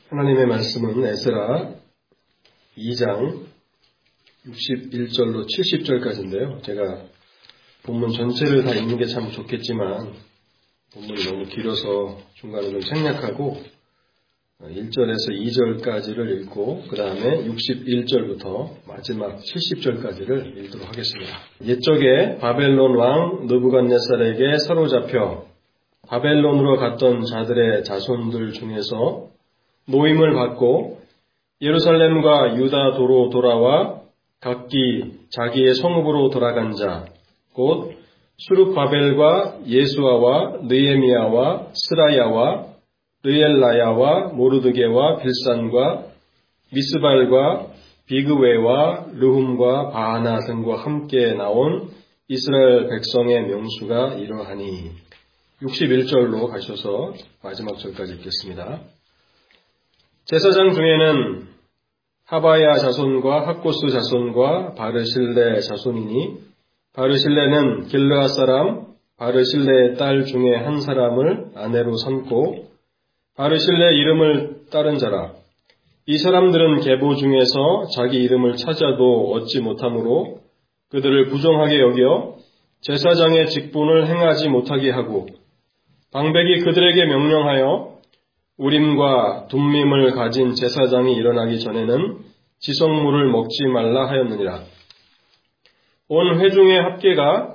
하나님의 말씀은 에스라 2장 61절로 70절까지인데요. 제가 본문 전체를 다 읽는 게 참 좋겠지만 본문이 너무 길어서 중간에 좀 생략하고 1절에서 2절까지를 읽고 그 다음에 61절부터 마지막 70절까지를 읽도록 하겠습니다. 옛적에 바벨론 왕 느부갓네살에게 사로잡혀 바벨론으로 갔던 자들의 자손들 중에서 노임을 받고 예루살렘과 유다 도로 돌아와 각기 자기의 성읍으로 돌아간 자, 곧 수룹바벨과 예수아와 느헤미야와 스라야와 르엘라야와 모르드게와 빌산과 미스발과 비그웨와 르훔과 바하나 등과 함께 나온 이스라엘 백성의 명수가 이러하니 61절로 가셔서 마지막 절까지 읽겠습니다. 제사장 중에는 하바야 자손과 학고스 자손과 바르실레 자손이니 바르실레는 길르앗 사람 바르실레의 딸 중에 한 사람을 아내로 삼고 바르실레 이름을 따른 자라. 이 사람들은 계보 중에서 자기 이름을 찾아도 얻지 못하므로 그들을 부정하게 여겨 제사장의 직분을 행하지 못하게 하고 방백이 그들에게 명령하여 우림과 둠밈을 가진 제사장이 일어나기 전에는 지성물을 먹지 말라 하였느니라. 온 회중의 합계가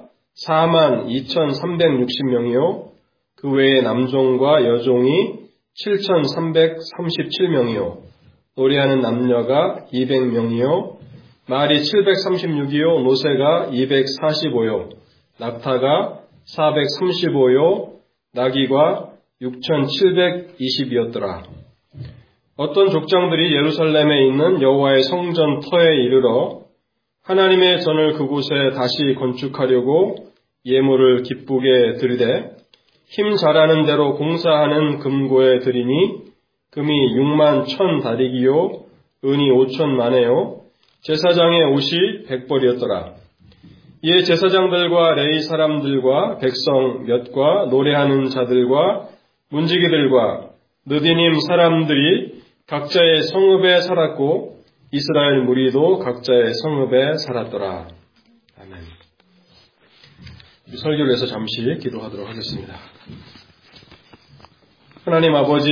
42,360명이요 그 외에 남종과 여종이 7,337명이요 노래하는 남녀가 200명이요 말이 736이요 노새가 245요 낙타가 435요 나귀가 6,720이었더라. 어떤 족장들이 예루살렘에 있는 여호와의 성전 터에 이르러 하나님의 전을 그곳에 다시 건축하려고 예물을 기쁘게 드리되 힘 잘하는 대로 공사하는 금고에 드리니 금이 6만 1,000 다리기요 은이 5,000만에요 제사장의 옷이 100벌이었더라. 이에 제사장들과 레위 사람들과 백성 몇과 노래하는 자들과 문지기들과 느디님 사람들이 각자의 성읍에 살았고 이스라엘 무리도 각자의 성읍에 살았더라. 아멘. 설교를 해서 잠시 기도하도록 하겠습니다. 하나님 아버지,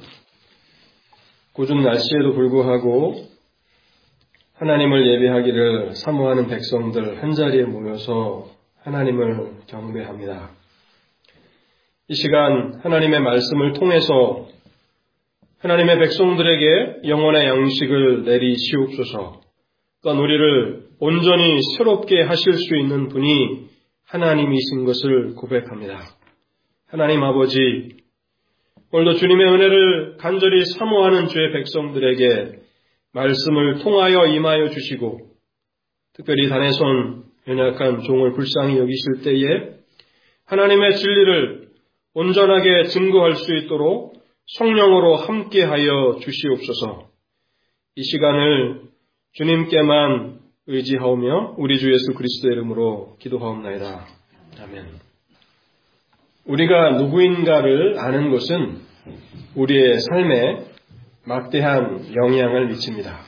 궂은 날씨에도 불구하고 하나님을 예배하기를 사모하는 백성들 한자리에 모여서 하나님을 경배합니다. 이 시간 하나님의 말씀을 통해서 하나님의 백성들에게 영혼의 양식을 내리시옵소서. 또한 우리를 온전히 새롭게 하실 수 있는 분이 하나님이신 것을 고백합니다. 하나님 아버지, 오늘도 주님의 은혜를 간절히 사모하는 주의 백성들에게 말씀을 통하여 임하여 주시고 특별히 단에선 연약한 종을 불쌍히 여기실 때에 하나님의 진리를 온전하게 증거할 수 있도록 성령으로 함께하여 주시옵소서. 이 시간을 주님께만 의지하오며 우리 주 예수 그리스도의 이름으로 기도하옵나이다. 아멘. 우리가 누구인가를 아는 것은 우리의 삶에 막대한 영향을 미칩니다.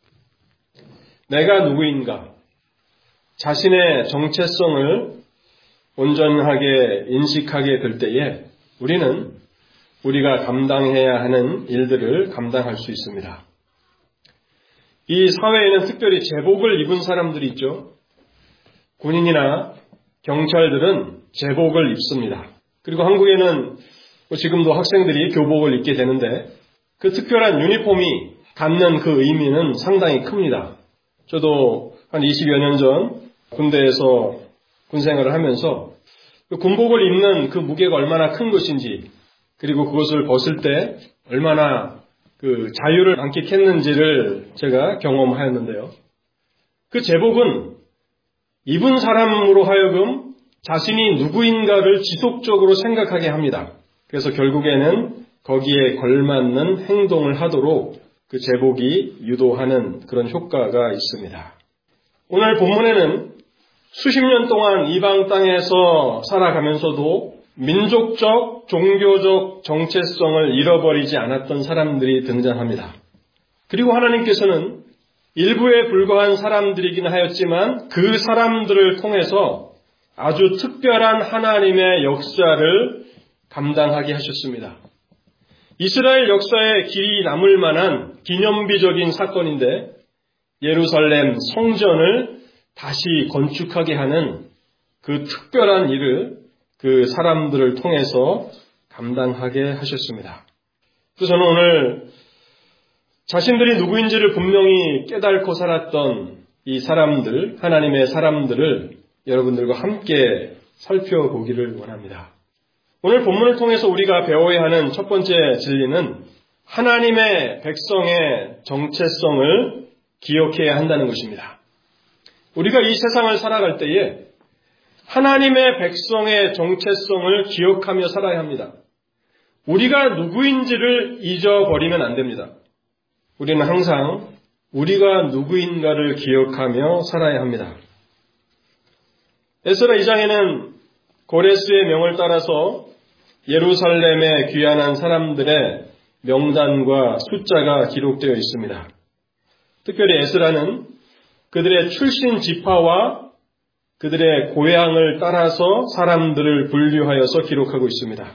내가 누구인가? 자신의 정체성을 온전하게 인식하게 될 때에 우리는 우리가 감당해야 하는 일들을 감당할 수 있습니다. 이 사회에는 특별히 제복을 입은 사람들이 있죠. 군인이나 경찰들은 제복을 입습니다. 그리고 한국에는 지금도 학생들이 교복을 입게 되는데 그 특별한 유니폼이 갖는 그 의미는 상당히 큽니다. 저도 한 20여 년 전 군대에서 군생활을 하면서 그 군복을 입는 그 무게가 얼마나 큰 것인지 그리고 그것을 벗을 때 얼마나 그 자유를 만끽했는지를 제가 경험하였는데요. 그 제복은 입은 사람으로 하여금 자신이 누구인가를 지속적으로 생각하게 합니다. 그래서 결국에는 거기에 걸맞는 행동을 하도록 그 제복이 유도하는 그런 효과가 있습니다. 오늘 본문에는 수십 년 동안 이방 땅에서 살아가면서도 민족적, 종교적 정체성을 잃어버리지 않았던 사람들이 등장합니다. 그리고 하나님께서는 일부에 불과한 사람들이긴 하였지만 그 사람들을 통해서 아주 특별한 하나님의 역사를 감당하게 하셨습니다. 이스라엘 역사에 길이 남을 만한 기념비적인 사건인데 예루살렘 성전을 다시 건축하게 하는 그 특별한 일을 그 사람들을 통해서 감당하게 하셨습니다. 그래서 저는 오늘 자신들이 누구인지를 분명히 깨닫고 살았던 이 사람들, 하나님의 사람들을 여러분들과 함께 살펴보기를 원합니다. 오늘 본문을 통해서 우리가 배워야 하는 첫 번째 진리는 하나님의 백성의 정체성을 기억해야 한다는 것입니다. 우리가 이 세상을 살아갈 때에 하나님의 백성의 정체성을 기억하며 살아야 합니다. 우리가 누구인지를 잊어버리면 안 됩니다. 우리는 항상 우리가 누구인가를 기억하며 살아야 합니다. 에스라 2장에는 고레스의 명을 따라서 예루살렘에 귀환한 사람들의 명단과 숫자가 기록되어 있습니다. 특별히 에스라는 그들의 출신 지파와 그들의 고향을 따라서 사람들을 분류하여서 기록하고 있습니다.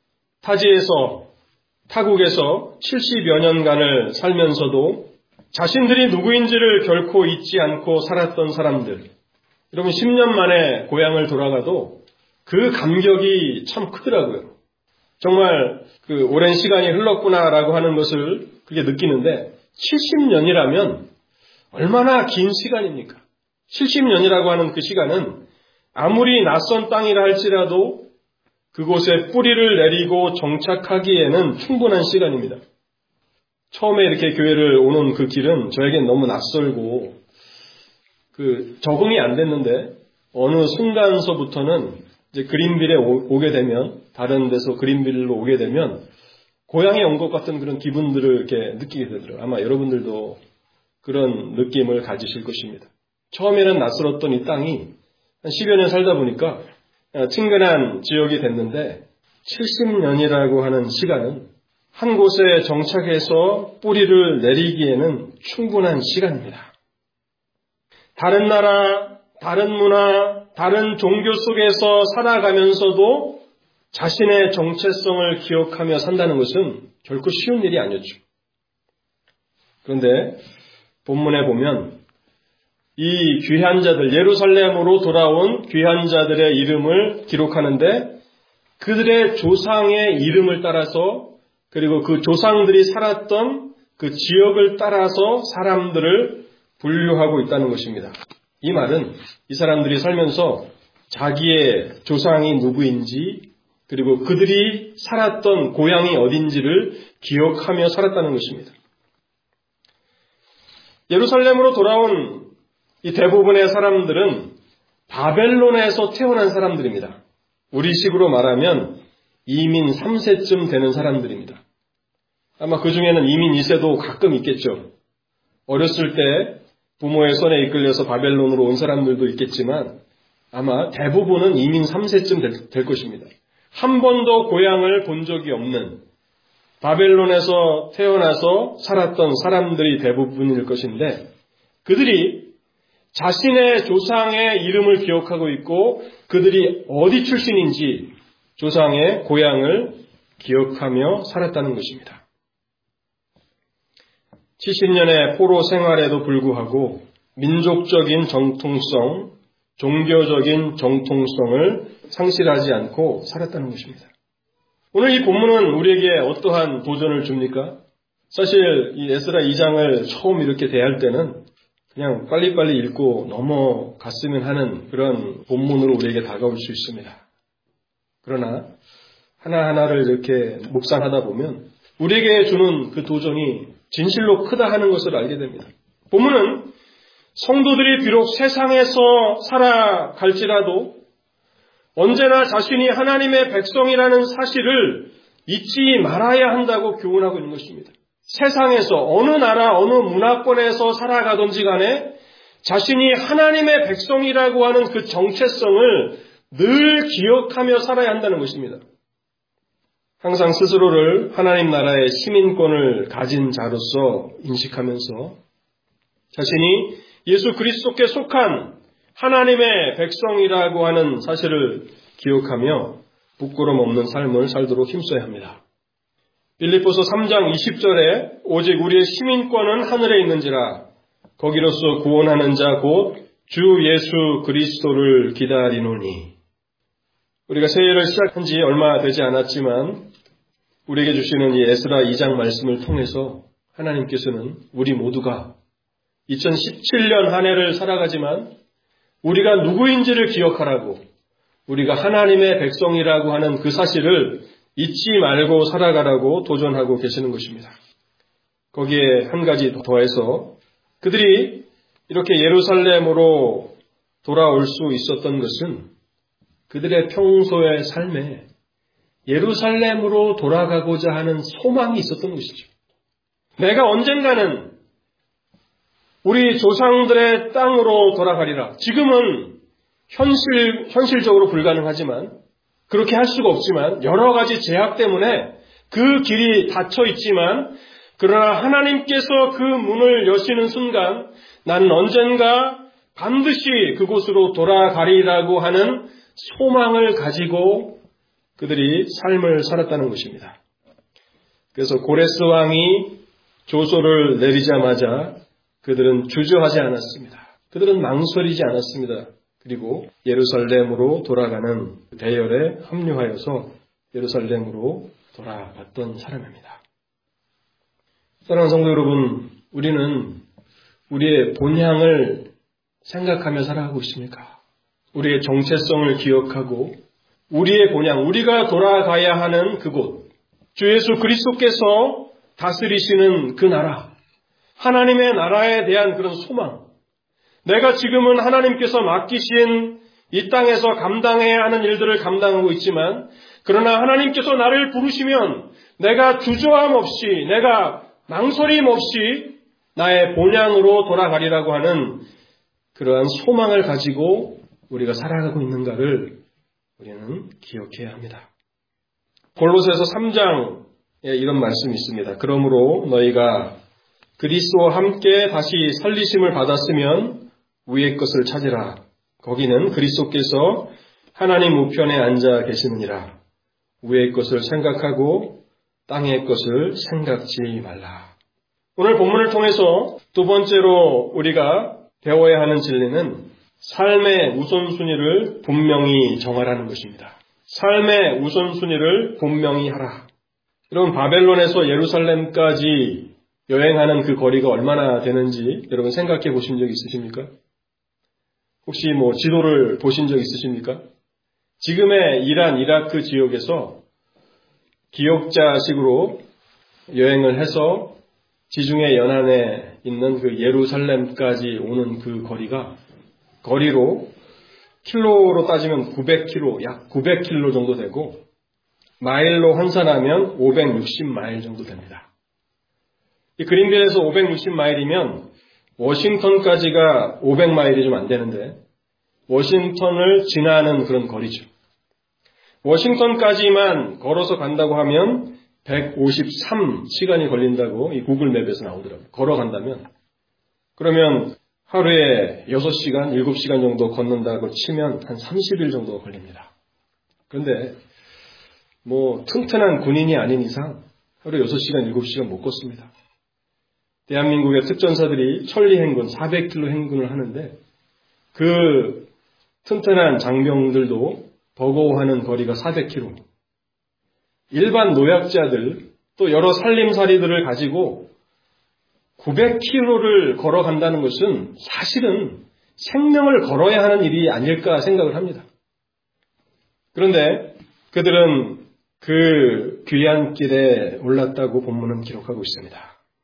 타국에서 70여 년간을 살면서도 자신들이 누구인지를 결코 잊지 않고 살았던 사람들, 여러분 10년 만에 고향을 돌아가도 그 감격이 참 크더라고요. 정말 그 오랜 시간이 흘렀구나라고 하는 것을 그게 느끼는데 70년이라면 얼마나 긴 시간입니까? 70년이라고 하는 그 시간은 아무리 낯선 땅이라 할지라도 그곳에 뿌리를 내리고 정착하기에는 충분한 시간입니다. 처음에 이렇게 교회를 오는 그 길은 저에겐 너무 낯설고 적응이 안 됐는데 어느 순간서부터는 이제 그린빌에 오게 되면 다른 데서 그린빌로 오게 되면 고향에 온 것 같은 그런 기분들을 이렇게 느끼게 되더라고요. 아마 여러분들도 그런 느낌을 가지실 것입니다. 처음에는 낯설었던 이 땅이 한 10여 년 살다 보니까 친근한 지역이 됐는데 70년이라고 하는 시간은 한 곳에 정착해서 뿌리를 내리기에는 충분한 시간입니다. 다른 나라, 다른 문화, 다른 종교 속에서 살아가면서도 자신의 정체성을 기억하며 산다는 것은 결코 쉬운 일이 아니었죠. 그런데 본문에 보면 이 귀환자들, 예루살렘으로 돌아온 귀환자들의 이름을 기록하는데 그들의 조상의 이름을 따라서 그리고 그 조상들이 살았던 그 지역을 따라서 사람들을 분류하고 있다는 것입니다. 이 말은 이 사람들이 살면서 자기의 조상이 누구인지 그리고 그들이 살았던 고향이 어딘지를 기억하며 살았다는 것입니다. 예루살렘으로 돌아온 이 대부분의 사람들은 바벨론에서 태어난 사람들입니다. 우리식으로 말하면 이민 3세쯤 되는 사람들입니다. 아마 그 중에는 이민 2세도 가끔 있겠죠. 어렸을 때 부모의 손에 이끌려서 바벨론으로 온 사람들도 있겠지만 아마 대부분은 이민 3세쯤 될 것입니다. 한 번도 고향을 본 적이 없는 바벨론에서 태어나서 살았던 사람들이 대부분일 것인데 그들이 자신의 조상의 이름을 기억하고 있고 그들이 어디 출신인지 조상의 고향을 기억하며 살았다는 것입니다. 70년의 포로 생활에도 불구하고 민족적인 정통성, 종교적인 정통성을 상실하지 않고 살았다는 것입니다. 오늘 이 본문은 우리에게 어떠한 도전을 줍니까? 사실 이 에스라 2장을 처음 이렇게 대할 때는 그냥 빨리빨리 읽고 넘어갔으면 하는 그런 본문으로 우리에게 다가올 수 있습니다. 그러나 하나하나를 이렇게 묵상하다 보면 우리에게 주는 그 도전이 진실로 크다 하는 것을 알게 됩니다. 본문은 성도들이 비록 세상에서 살아갈지라도 언제나 자신이 하나님의 백성이라는 사실을 잊지 말아야 한다고 교훈하고 있는 것입니다. 세상에서 어느 나라, 어느 문화권에서 살아가든지 간에 자신이 하나님의 백성이라고 하는 그 정체성을 늘 기억하며 살아야 한다는 것입니다. 항상 스스로를 하나님 나라의 시민권을 가진 자로서 인식하면서 자신이 예수 그리스도께 속한 하나님의 백성이라고 하는 사실을 기억하며 부끄럼 없는 삶을 살도록 힘써야 합니다. 빌립보서 3장 20절에 오직 우리의 시민권은 하늘에 있는지라 거기로서 구원하는 자 곧 주 예수 그리스도를 기다리노니. 우리가 새해를 시작한 지 얼마 되지 않았지만 우리에게 주시는 이 에스라 2장 말씀을 통해서 하나님께서는 우리 모두가 2017년 한 해를 살아가지만 우리가 누구인지를 기억하라고, 우리가 하나님의 백성이라고 하는 그 사실을 잊지 말고 살아가라고 도전하고 계시는 것입니다. 거기에 한 가지 더해서 그들이 이렇게 예루살렘으로 돌아올 수 있었던 것은 그들의 평소의 삶에 예루살렘으로 돌아가고자 하는 소망이 있었던 것이죠. 내가 언젠가는 우리 조상들의 땅으로 돌아가리라. 지금은 현실적으로 불가능하지만, 그렇게 할 수가 없지만, 여러 가지 제약 때문에 그 길이 닫혀 있지만, 그러나 하나님께서 그 문을 여시는 순간 나는 언젠가 반드시 그곳으로 돌아가리라고 하는 소망을 가지고 그들이 삶을 살았다는 것입니다. 그래서 고레스 왕이 조소를 내리자마자 그들은 주저하지 않았습니다. 그들은 망설이지 않았습니다. 그리고 예루살렘으로 돌아가는 대열에 합류하여서 예루살렘으로 돌아갔던 사람입니다. 사랑하는 성도 여러분, 우리는 우리의 본향을 생각하며 살아가고 있습니까? 우리의 정체성을 기억하고 우리의 본향, 우리가 돌아가야 하는 그곳, 주 예수 그리스도께서 다스리시는 그 나라, 하나님의 나라에 대한 그런 소망, 내가 지금은 하나님께서 맡기신 이 땅에서 감당해야 하는 일들을 감당하고 있지만, 그러나 하나님께서 나를 부르시면 내가 주저함 없이, 내가 망설임 없이 나의 본향으로 돌아가리라고 하는 그러한 소망을 가지고 우리가 살아가고 있는가를 우리는 기억해야 합니다. 골로새서 3장에 이런 말씀이 있습니다. 그러므로 너희가 그리스도와 함께 다시 살리심을 받았으면 위의 것을 찾으라. 거기는 그리스도께서 하나님 우편에 앉아 계시느니라. 위의 것을 생각하고 땅의 것을 생각지 말라. 오늘 본문을 통해서 두 번째로 우리가 배워야 하는 진리는 삶의 우선순위를 분명히 정하라는 것입니다. 삶의 우선순위를 분명히 하라. 여러분, 바벨론에서 예루살렘까지 여행하는 그 거리가 얼마나 되는지 여러분 생각해 보신 적 있으십니까? 혹시 지도를 보신 적 있으십니까? 지금의 이란, 이라크 지역에서 기역자식으로 여행을 해서 지중해 연안에 있는 그 예루살렘까지 오는 그 거리로 킬로로 따지면 900km, 약 900km 정도 되고 마일로 환산하면 560마일 정도 됩니다. 이 그린빌에서 560마일이면 워싱턴까지가 500마일이 좀 안 되는데 워싱턴을 지나는 그런 거리죠. 워싱턴까지만 걸어서 간다고 하면 153시간이 걸린다고 이 구글 맵에서 나오더라고요. 걸어간다면. 그러면 하루에 6시간, 7시간 정도 걷는다고 치면 한 30일 정도 걸립니다. 그런데 튼튼한 군인이 아닌 이상 하루에 6시간, 7시간 못 걷습니다. 대한민국의 특전사들이 천리 행군, 400km 행군을 하는데 그 튼튼한 장병들도 버거워하는 거리가 400km. 일반 노약자들 또 여러 살림살이들을 가지고 900km를 걸어간다는 것은 사실은 생명을 걸어야 하는 일이 아닐까 생각을 합니다. 그런데 그들은 그 귀한 길에 올랐다고 본문은 기록하고 있습니다.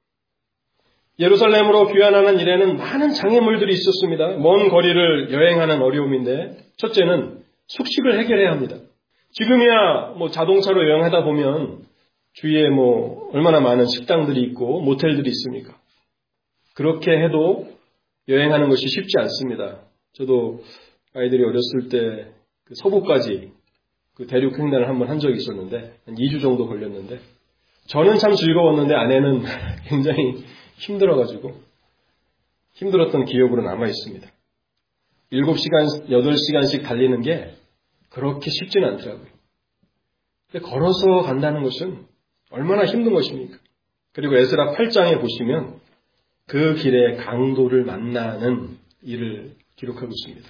예루살렘으로 귀환하는 일에는 많은 장애물들이 있었습니다. 먼 거리를 여행하는 어려움인데 첫째는 숙식을 해결해야 합니다. 지금이야 자동차로 여행하다 보면 주위에 얼마나 많은 식당들이 있고 모텔들이 있습니까? 그렇게 해도 여행하는 것이 쉽지 않습니다. 저도 아이들이 어렸을 때 서부까지 그 대륙 횡단을 한번 한 적이 있었는데 한 2주 정도 걸렸는데 저는 참 즐거웠는데 아내는 굉장히 힘들어가지고 힘들었던 기억으로 남아 있습니다. 7시간, 8시간씩 달리는 게 그렇게 쉽지는 않더라고요. 근데 걸어서 간다는 것은 얼마나 힘든 것입니까? 그리고 에스라 8장에 보시면 그 길에 강도를 만나는 일을 기록하고 있습니다.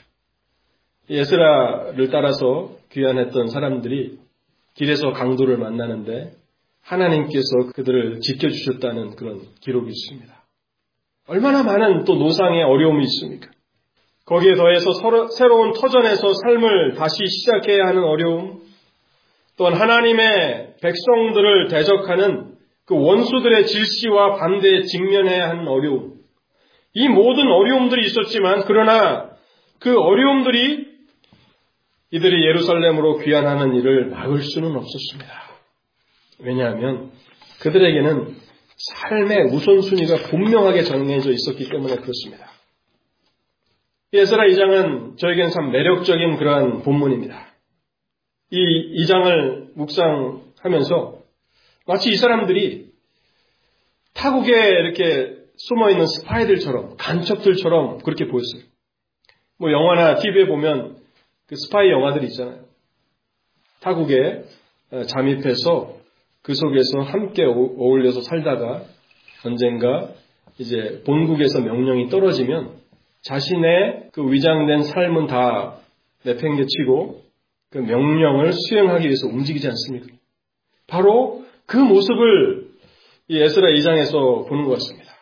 에스라를 따라서 귀환했던 사람들이 길에서 강도를 만나는데 하나님께서 그들을 지켜주셨다는 그런 기록이 있습니다. 얼마나 많은 또 노상의 어려움이 있습니까? 거기에 더해서 새로운 터전에서 삶을 다시 시작해야 하는 어려움, 또한 하나님의 백성들을 대적하는 그 원수들의 질시와 반대에 직면해야 하는 어려움, 이 모든 어려움들이 있었지만 그러나 그 어려움들이 이들이 예루살렘으로 귀환하는 일을 막을 수는 없었습니다. 왜냐하면 그들에게는 삶의 우선순위가 분명하게 정해져 있었기 때문에 그렇습니다. 에스라 2장은 저에겐 참 매력적인 그러한 본문입니다. 이 2장을 묵상하면서 마치 이 사람들이 타국에 이렇게 숨어있는 스파이들처럼, 간첩들처럼 그렇게 보였어요. 뭐 영화나 TV에 보면 그 스파이 영화들이 있잖아요. 타국에 잠입해서 그 속에서 함께 어울려서 살다가 언젠가 이제 본국에서 명령이 떨어지면 자신의 그 위장된 삶은 다 내팽개치고 그 명령을 수행하기 위해서 움직이지 않습니까? 바로 그 모습을 이 에스라 2장에서 보는 것 같습니다.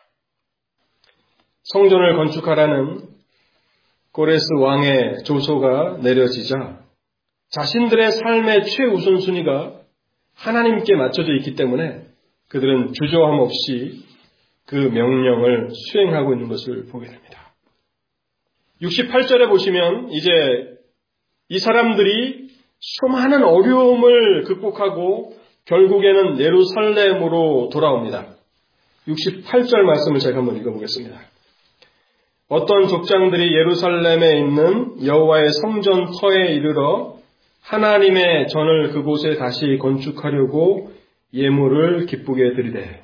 성전을 건축하라는 고레스 왕의 조소가 내려지자 자신들의 삶의 최우선순위가 하나님께 맞춰져 있기 때문에 그들은 주저함 없이 그 명령을 수행하고 있는 것을 보게 됩니다. 68절에 보시면 이제 이 사람들이 수많은 어려움을 극복하고 결국에는 예루살렘으로 돌아옵니다. 68절 말씀을 제가 한번 읽어보겠습니다. 어떤 족장들이 예루살렘에 있는 여호와의 성전 터에 이르러 하나님의 전을 그곳에 다시 건축하려고 예물을 기쁘게 드리되.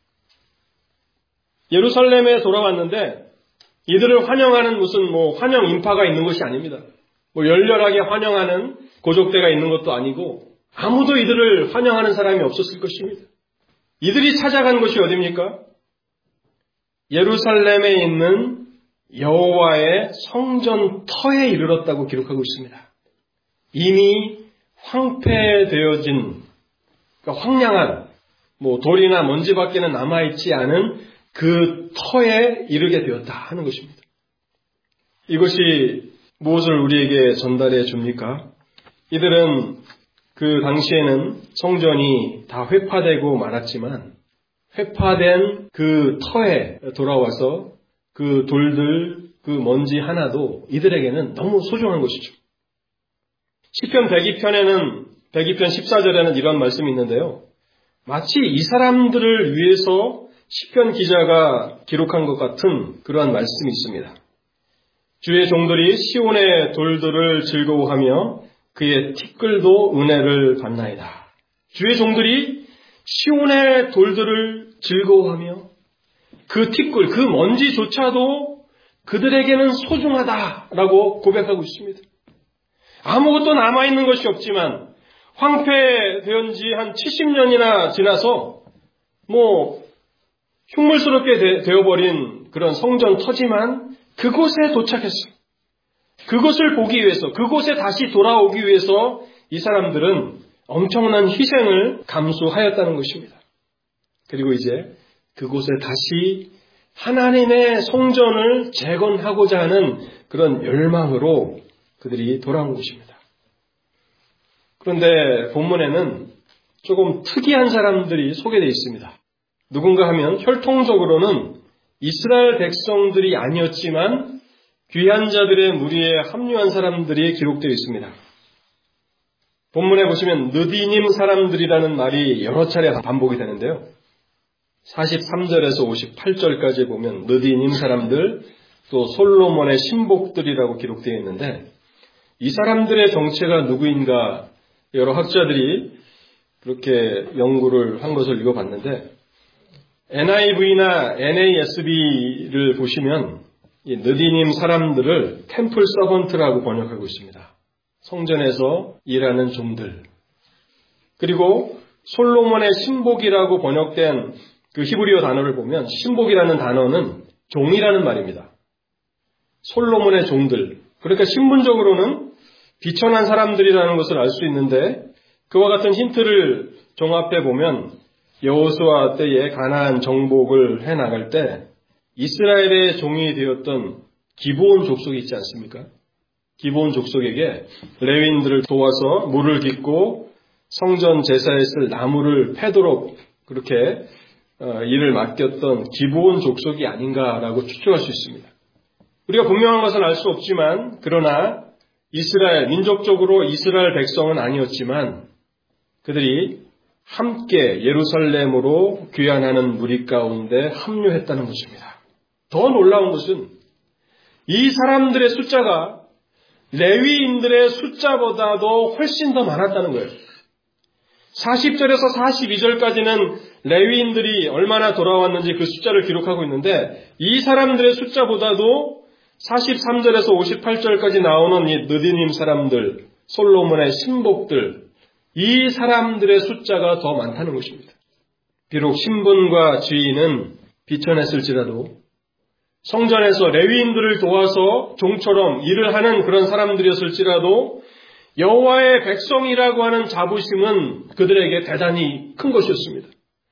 예루살렘에 돌아왔는데 이들을 환영하는 무슨 환영 인파가 있는 것이 아닙니다. 열렬하게 환영하는 고족대가 있는 것도 아니고 아무도 이들을 환영하는 사람이 없었을 것입니다. 이들이 찾아간 곳이 어디입니까? 예루살렘에 있는 여호와의 성전 터에 이르렀다고 기록하고 있습니다. 이미 황폐되어진, 그러니까 황량한 돌이나 먼지밖에는 남아있지 않은 그 터에 이르게 되었다 하는 것입니다. 이것이 무엇을 우리에게 전달해 줍니까? 이들은 그 당시에는 성전이 다 회파되고 말았지만 회파된 그 터에 돌아와서 그 돌들, 그 먼지 하나도 이들에게는 너무 소중한 것이죠. 시편 102편에는 14절에는 이런 말씀이 있는데요. 마치 이 사람들을 위해서 시편 기자가 기록한 것 같은 그러한 말씀이 있습니다. 주의 종들이 시온의 돌들을 즐거워하며 그의 티끌도 은혜를 받나이다. 주의 종들이 시온의 돌들을 즐거워하며 그 티끌, 그 먼지조차도 그들에게는 소중하다라고 고백하고 있습니다. 아무것도 남아있는 것이 없지만 황폐된 지 한 70년이나 지나서 흉물스럽게 되어버린 그런 성전 터지만 그곳에 도착했어요. 그것을 보기 위해서, 그곳에 다시 돌아오기 위해서 이 사람들은 엄청난 희생을 감수하였다는 것입니다. 그리고 이제 그곳에 다시 하나님의 성전을 재건하고자 하는 그런 열망으로 그들이 돌아온 것입니다. 그런데 본문에는 조금 특이한 사람들이 소개되어 있습니다. 누군가 하면 혈통적으로는 이스라엘 백성들이 아니었지만 귀한 자들의 무리에 합류한 사람들이 기록되어 있습니다. 본문에 보시면 느디님 사람들이라는 말이 여러 차례 반복이 되는데요. 43절에서 58절까지 보면 느디님 사람들, 또 솔로몬의 신복들이라고 기록되어 있는데 이 사람들의 정체가 누구인가 여러 학자들이 그렇게 연구를 한 것을 읽어봤는데 NIV나 NASB를 보시면 이 느디님 사람들을 템플 서번트라고 번역하고 있습니다. 성전에서 일하는 종들. 그리고 솔로몬의 신복이라고 번역된 그 히브리어 단어를 보면 신복이라는 단어는 종이라는 말입니다. 솔로몬의 종들. 그러니까 신분적으로는 비천한 사람들이라는 것을 알 수 있는데 그와 같은 힌트를 종합해 보면 여호수아 때에 가나안 정복을 해나갈 때 이스라엘의 종이 되었던 기브온 족속이 있지 않습니까? 기브온 족속에게 레위인들을 도와서 물을 깃고 성전 제사에 쓸 나무를 패도록 그렇게 일을 맡겼던 기브온 족속이 아닌가라고 추측할 수 있습니다. 우리가 분명한 것은 알 수 없지만 그러나 이스라엘, 민족적으로 이스라엘 백성은 아니었지만 그들이 함께 예루살렘으로 귀환하는 무리 가운데 합류했다는 것입니다. 더 놀라운 것은 이 사람들의 숫자가 레위인들의 숫자보다도 훨씬 더 많았다는 거예요. 40절에서 42절까지는 레위인들이 얼마나 돌아왔는지 그 숫자를 기록하고 있는데 이 사람들의 숫자보다도 43절에서 58절까지 나오는 이 느디님 사람들, 솔로몬의 신복들, 이 사람들의 숫자가 더 많다는 것입니다. 비록 신분과 지위는 비천했을지라도 성전에서 레위인들을 도와서 종처럼 일을 하는 그런 사람들이었을지라도 여호와의 백성이라고 하는 자부심은 그들에게 대단히 큰 것이었습니다.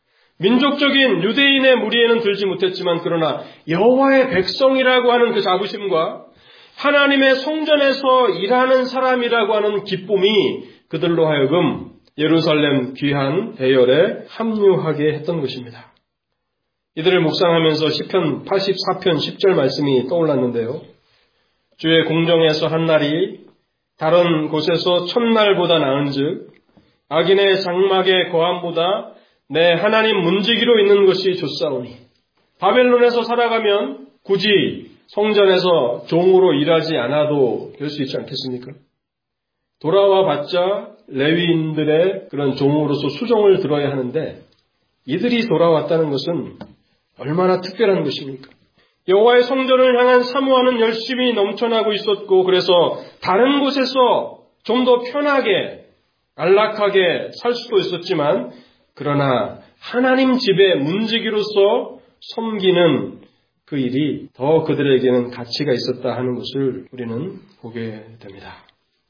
민족적인 유대인의 무리에는 들지 못했지만 그러나 여호와의 백성이라고 하는 그 자부심과 하나님의 성전에서 일하는 사람이라고 하는 기쁨이 그들로 하여금 예루살렘 귀한 대열에 합류하게 했던 것입니다. 이들을 묵상하면서 시편 84편 10절 말씀이 떠올랐는데요. 주의 공정에서 한 날이 다른 곳에서 첫날보다 나은즉 악인의 장막의 거함보다 내 하나님 문지기로 있는 것이 좋사오니 바벨론에서 살아가면 굳이 성전에서 종으로 일하지 않아도 될 수 있지 않겠습니까? 돌아와 봤자 레위인들의 그런 종으로서 수종을 들어야 하는데 이들이 돌아왔다는 것은 얼마나 특별한 것입니까? 여호와의 성전을 향한 사모하는 열심이 넘쳐나고 있었고 그래서 다른 곳에서 좀 더 편하게 안락하게 살 수도 있었지만 그러나 하나님 집의 문지기로서 섬기는 그 일이 더 그들에게는 가치가 있었다 하는 것을 우리는 보게 됩니다.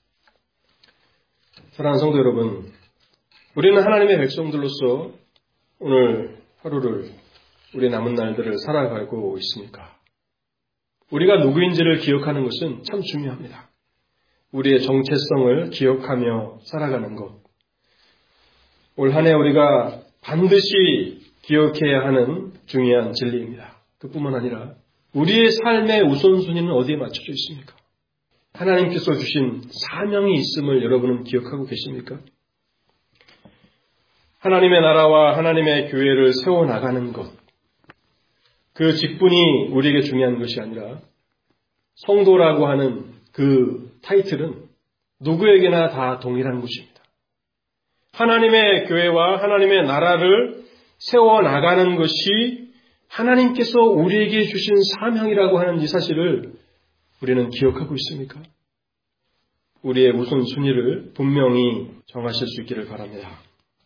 사랑하는 성도 여러분, 우리는 하나님의 백성들로서 오늘 하루를 우리 남은 날들을 살아가고 있습니까? 우리가 누구인지를 기억하는 것은 참 중요합니다. 우리의 정체성을 기억하며 살아가는 것. 올 한 해 우리가 반드시 기억해야 하는 중요한 진리입니다. 그뿐만 아니라 우리의 삶의 우선순위는 어디에 맞춰져 있습니까? 하나님께서 주신 사명이 있음을 여러분은 기억하고 계십니까? 하나님의 나라와 하나님의 교회를 세워나가는 것. 그 직분이 우리에게 중요한 것이 아니라 성도라고 하는 그 타이틀은 누구에게나 다 동일한 것입니다. 하나님의 교회와 하나님의 나라를 세워나가는 것이 하나님께서 우리에게 주신 사명이라고 하는 이 사실을 우리는 기억하고 있습니까? 우리의 우선순위를 분명히 정하실 수 있기를 바랍니다.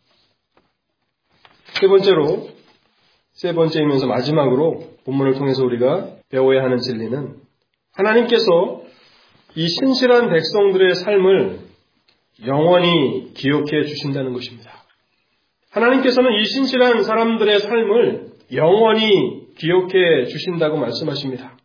세 번째이면서 마지막으로 본문을 통해서 우리가 배워야 하는 진리는 하나님께서 이 신실한 백성들의 삶을 영원히 기억해 주신다는 것입니다. 하나님께서는 이 신실한 사람들의 삶을 영원히 기억해 주신다고 말씀하십니다.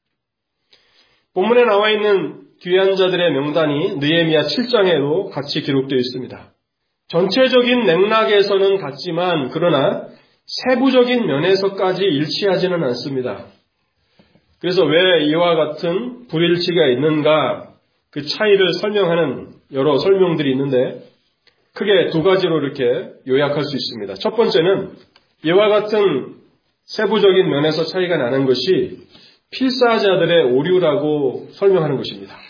본문에 나와 있는 귀한 자들의 명단이 느헤미야 7장에도 같이 기록되어 있습니다. 전체적인 맥락에서는 같지만 그러나 세부적인 면에서까지 일치하지는 않습니다. 그래서 왜 이와 같은 불일치가 있는가 그 차이를 설명하는 여러 설명들이 있는데 크게 두 가지로 이렇게 요약할 수 있습니다. 첫 번째는 이와 같은 세부적인 면에서 차이가 나는 것이 필사자들의 오류라고 설명하는 것입니다.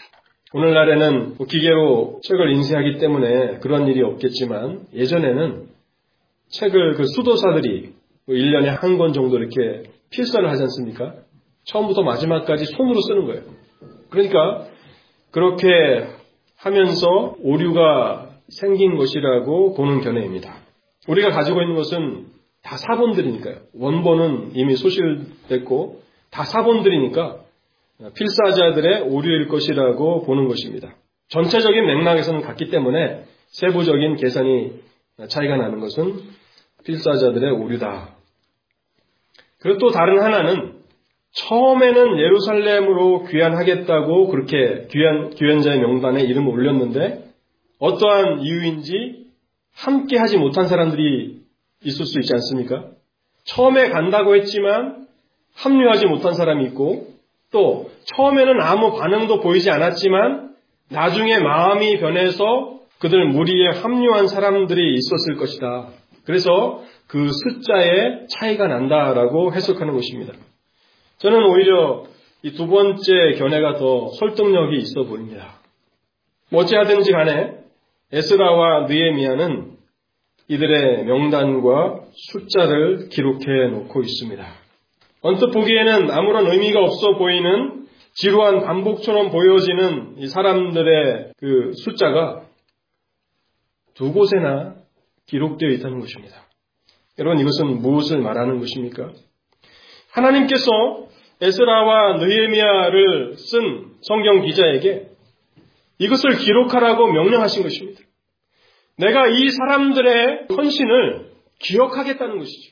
오늘날에는 기계로 책을 인쇄하기 때문에 그런 일이 없겠지만 예전에는 책을 그 수도사들이 1년에 한 권 정도 이렇게 필사를 하지 않습니까? 처음부터 마지막까지 손으로 쓰는 거예요. 그러니까 그렇게 하면서 오류가 생긴 것이라고 보는 견해입니다. 우리가 가지고 있는 것은 다 사본들이니까요. 원본은 이미 소실됐고 다 사본들이니까 필사자들의 오류일 것이라고 보는 것입니다. 전체적인 맥락에서는 같기 때문에 세부적인 계산이 차이가 나는 것은 필사자들의 오류다. 그리고 또 다른 하나는 처음에는 예루살렘으로 귀환하겠다고 그렇게 귀환자의 명단에 이름을 올렸는데 어떠한 이유인지 함께 하지 못한 사람들이 있을 수 있지 않습니까? 처음에 간다고 했지만 합류하지 못한 사람이 있고 또 처음에는 아무 반응도 보이지 않았지만 나중에 마음이 변해서 그들 무리에 합류한 사람들이 있었을 것이다. 그래서 그 숫자에 차이가 난다라고 해석하는 것입니다. 저는 오히려 이 두 번째 견해가 더 설득력이 있어 보입니다. 어찌하든지 간에 에스라와 느헤미야는 이들의 명단과 숫자를 기록해 놓고 있습니다. 언뜻 보기에는 아무런 의미가 없어 보이는 지루한 반복처럼 보여지는 이 사람들의 그 숫자가 두 곳에나 기록되어 있다는 것입니다. 여러분, 이것은 무엇을 말하는 것입니까? 하나님께서 에스라와 느헤미야를 쓴 성경 기자에게 이것을 기록하라고 명령하신 것입니다. 내가 이 사람들의 헌신을 기억하겠다는 것이죠.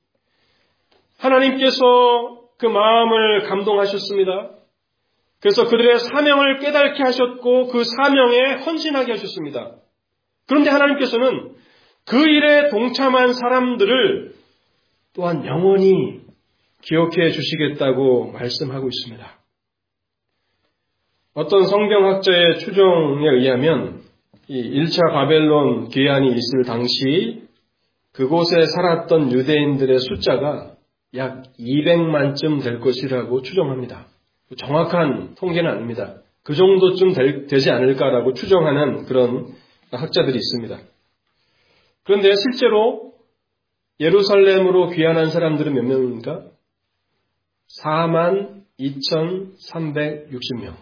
하나님께서 그 마음을 감동하셨습니다. 그래서 그들의 사명을 깨닫게 하셨고 그 사명에 헌신하게 하셨습니다. 그런데 하나님께서는 그 일에 동참한 사람들을 또한 영원히 기억해 주시겠다고 말씀하고 있습니다. 어떤 성경학자의 추정에 의하면 이 1차 바벨론 귀환이 있을 당시 그곳에 살았던 유대인들의 숫자가 약 200만쯤 될 것이라고 추정합니다. 정확한 통계는 아닙니다. 그 정도쯤 되지 않을까라고 추정하는 그런 학자들이 있습니다. 그런데 실제로 예루살렘으로 귀환한 사람들은 몇 명입니까? 42,360명.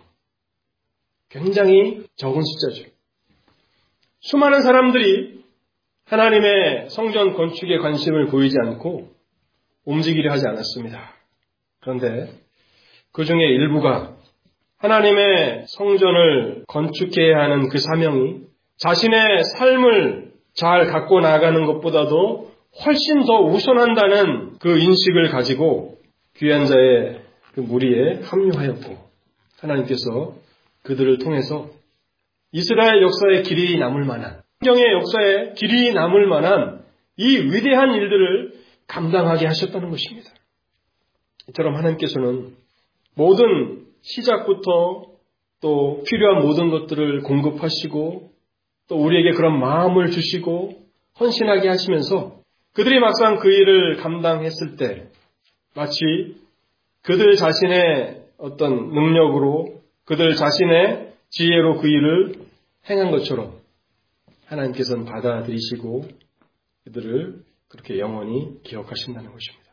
굉장히 적은 숫자죠. 수많은 사람들이 하나님의 성전 건축에 관심을 보이지 않고 움직이려 하지 않았습니다. 그런데 그 중에 일부가 하나님의 성전을 건축해야 하는 그 사명이 자신의 삶을 잘 갖고 나가는 것보다도 훨씬 더 우선한다는 그 인식을 가지고 귀환자의 그 무리에 합류하였고 하나님께서 그들을 통해서 이스라엘 역사에 길이 남을 만한 성경의 역사에 길이 남을 만한 이 위대한 일들을 감당하게 하셨다는 것입니다. 이처럼 하나님께서는 모든 시작부터 또 필요한 모든 것들을 공급하시고 또 우리에게 그런 마음을 주시고 헌신하게 하시면서 그들이 막상 그 일을 감당했을 때 마치 그들 자신의 어떤 능력으로 그들 자신의 지혜로 그 일을 행한 것처럼 하나님께서는 받아들이시고 그들을 그렇게 영원히 기억하신다는 것입니다.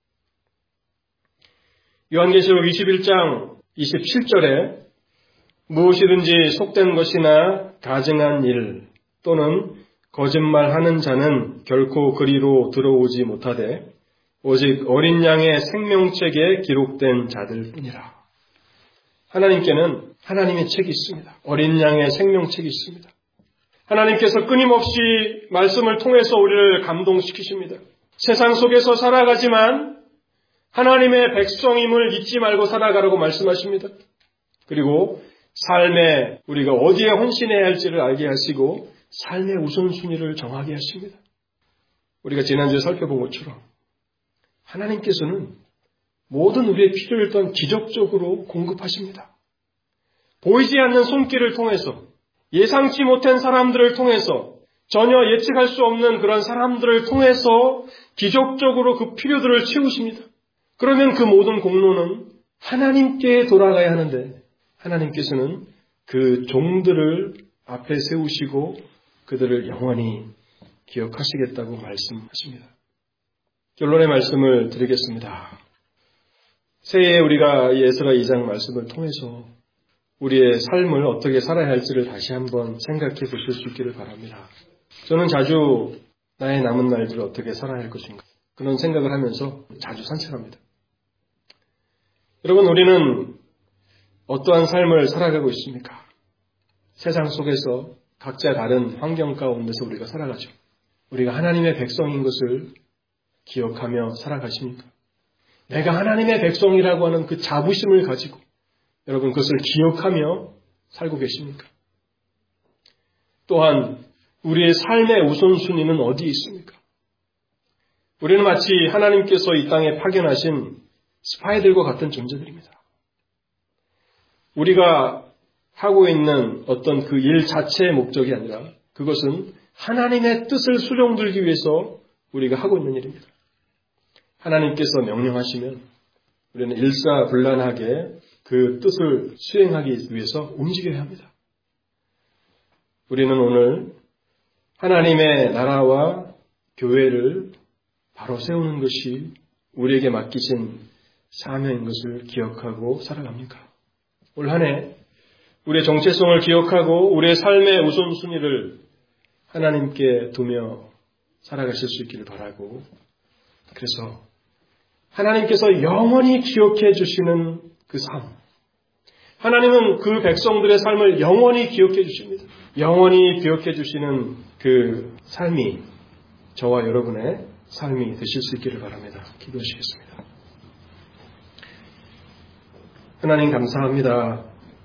요한계시록 21장 27절에 무엇이든지 속된 것이나 가증한 일 또는 거짓말하는 자는 결코 그리로 들어오지 못하되 오직 어린 양의 생명책에 기록된 자들 뿐이라. 하나님께는 하나님의 책이 있습니다. 어린 양의 생명책이 있습니다. 하나님께서 끊임없이 말씀을 통해서 우리를 감동시키십니다. 세상 속에서 살아가지만 하나님의 백성임을 잊지 말고 살아가라고 말씀하십니다. 그리고 삶에 우리가 어디에 헌신해야 할지를 알게 하시고 삶의 우선순위를 정하게 하십니다. 우리가 지난주에 살펴본 것처럼 하나님께서는 모든 우리의 필요를 또한 기적적으로 공급하십니다. 보이지 않는 손길을 통해서 예상치 못한 사람들을 통해서 전혀 예측할 수 없는 그런 사람들을 통해서 기적적으로 그 필요들을 채우십니다. 그러면 그 모든 공로는 하나님께 돌아가야 하는데 하나님께서는 그 종들을 앞에 세우시고 그들을 영원히 기억하시겠다고 말씀하십니다. 결론의 말씀을 드리겠습니다. 새해에 우리가 이 에스라 2장 말씀을 통해서 우리의 삶을 어떻게 살아야 할지를 다시 한번 생각해 보실 수 있기를 바랍니다. 저는 자주 나의 남은 날들을 어떻게 살아야 할 것인가 그런 생각을 하면서 자주 산책합니다. 여러분, 우리는 어떠한 삶을 살아가고 있습니까? 세상 속에서 각자 다른 환경 가운데서 우리가 살아가죠. 우리가 하나님의 백성인 것을 기억하며 살아가십니까? 내가 하나님의 백성이라고 하는 그 자부심을 가지고 여러분 그것을 기억하며 살고 계십니까? 또한 우리의 삶의 우선순위는 어디에 있습니까? 우리는 마치 하나님께서 이 땅에 파견하신 스파이들과 같은 존재들입니다. 우리가 하고 있는 어떤 그 일 자체의 목적이 아니라 그것은 하나님의 뜻을 수령들기 위해서 우리가 하고 있는 일입니다. 하나님께서 명령하시면 우리는 일사불란하게 그 뜻을 수행하기 위해서 움직여야 합니다. 우리는 오늘 하나님의 나라와 교회를 바로 세우는 것이 우리에게 맡기신 사명인 것을 기억하고 살아갑니까? 올 한 해 우리의 정체성을 기억하고 우리의 삶의 우선순위를 하나님께 두며 살아가실 수 있기를 바라고, 그래서 하나님께서 영원히 기억해 주시는 그 삶, 하나님은 그 백성들의 삶을 영원히 기억해 주십니다. 영원히 기억해 주시는 그 삶이 저와 여러분의 삶이 되실 수 있기를 바랍니다. 기도하시겠습니다. 하나님 감사합니다.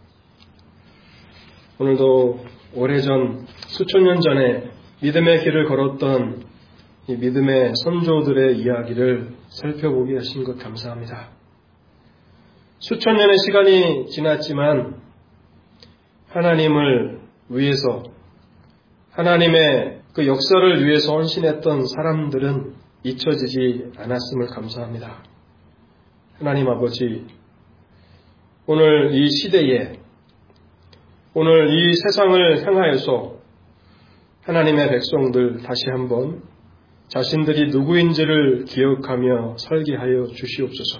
오늘도 오래전 수천 년 전에 믿음의 길을 걸었던 이 믿음의 선조들의 이야기를 살펴보게 하신 것 감사합니다. 수천 년의 시간이 지났지만 하나님을 위해서, 하나님의 그 역사를 위해서 헌신했던 사람들은 잊혀지지 않았음을 감사합니다. 하나님 아버지, 오늘 이 시대에, 오늘 이 세상을 향하여서 하나님의 백성들 다시 한번 자신들이 누구인지를 기억하며 살게 하여 주시옵소서.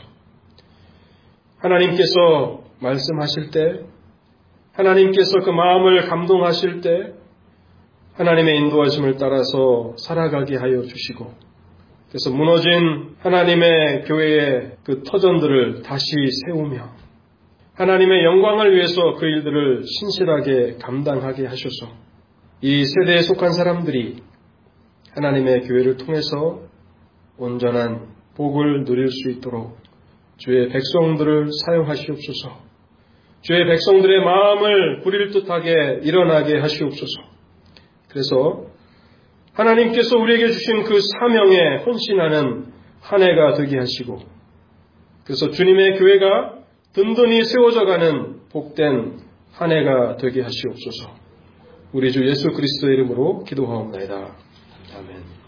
하나님께서 말씀하실 때, 하나님께서 그 마음을 감동하실 때 하나님의 인도하심을 따라서 살아가게 하여 주시고, 그래서 무너진 하나님의 교회의 그 터전들을 다시 세우며 하나님의 영광을 위해서 그 일들을 신실하게 감당하게 하셔서 이 세대에 속한 사람들이 하나님의 교회를 통해서 온전한 복을 누릴 수 있도록 주의 백성들을 사용하시옵소서. 주의 백성들의 마음을 부릴 듯하게 일어나게 하시옵소서. 그래서 하나님께서 우리에게 주신 그 사명에 헌신하는 한 해가 되게 하시고, 그래서 주님의 교회가 든든히 세워져가는 복된 한 해가 되게 하시옵소서. 우리 주 예수 그리스도의 이름으로 기도하옵나이다. 아멘.